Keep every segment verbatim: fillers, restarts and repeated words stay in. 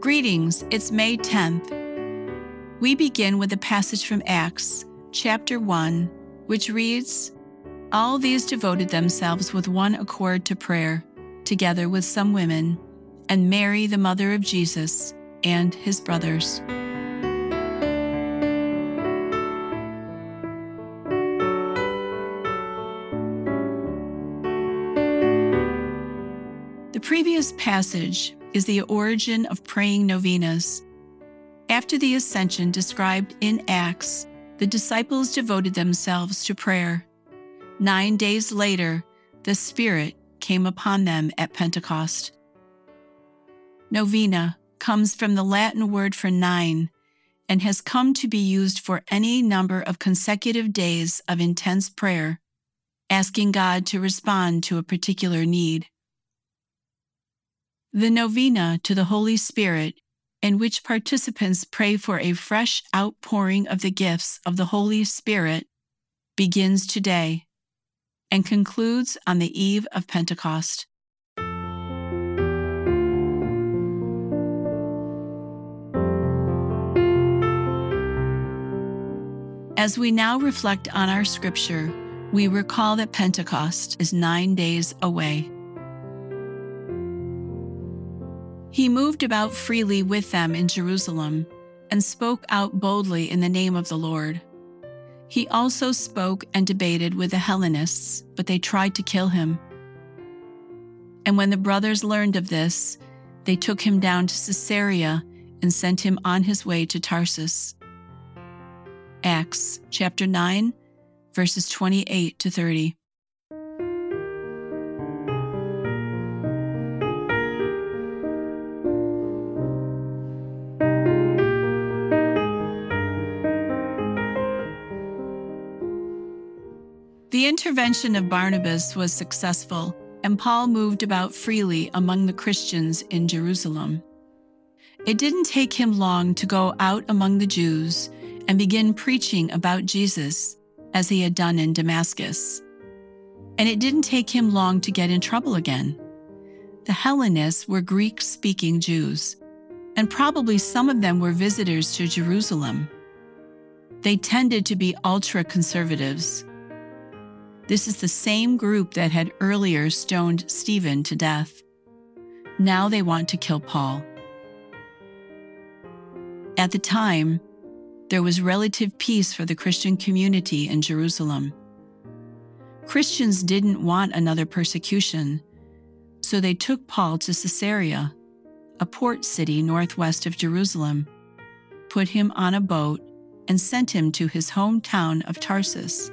Greetings, it's May tenth. We begin with a passage from Acts, chapter one, which reads, "All these devoted themselves with one accord to prayer, together with some women, and Mary, the mother of Jesus, and his brothers." The previous passage is the origin of praying novenas. After the ascension described in Acts, the disciples devoted themselves to prayer. Nine days later, the Spirit came upon them at Pentecost. Novena comes from the Latin word for nine and has come to be used for any number of consecutive days of intense prayer, asking God to respond to a particular need. The novena to the Holy Spirit, in which participants pray for a fresh outpouring of the gifts of the Holy Spirit, begins today and concludes on the eve of Pentecost. As we now reflect on our scripture, we recall that Pentecost is nine days away. He moved about freely with them in Jerusalem and spoke out boldly in the name of the Lord. He also spoke and debated with the Hellenists, but they tried to kill him. And when the brothers learned of this, they took him down to Caesarea and sent him on his way to Tarsus. Acts chapter nine, verses twenty-eight to thirty. The intervention of Barnabas was successful, and Paul moved about freely among the Christians in Jerusalem. It didn't take him long to go out among the Jews and begin preaching about Jesus, as he had done in Damascus. And it didn't take him long to get in trouble again. The Hellenists were Greek-speaking Jews, and probably some of them were visitors to Jerusalem. They tended to be ultra-conservatives. This is the same group that had earlier stoned Stephen to death. Now they want to kill Paul. At the time, there was relative peace for the Christian community in Jerusalem. Christians didn't want another persecution, so they took Paul to Caesarea, a port city northwest of Jerusalem, put him on a boat, and sent him to his hometown of Tarsus.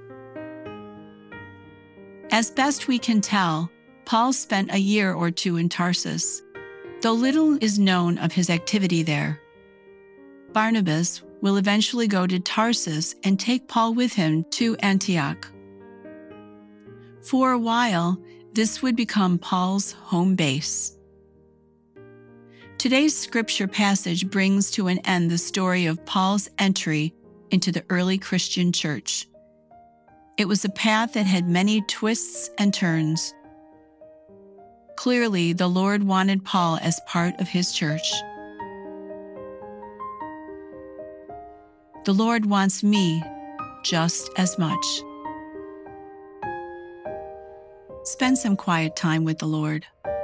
As best we can tell, Paul spent a year or two in Tarsus, though little is known of his activity there. Barnabas will eventually go to Tarsus and take Paul with him to Antioch. For a while, this would become Paul's home base. Today's scripture passage brings to an end the story of Paul's entry into the early Christian church. It was a path that had many twists and turns. Clearly, the Lord wanted Paul as part of his church. The Lord wants me just as much. Spend some quiet time with the Lord.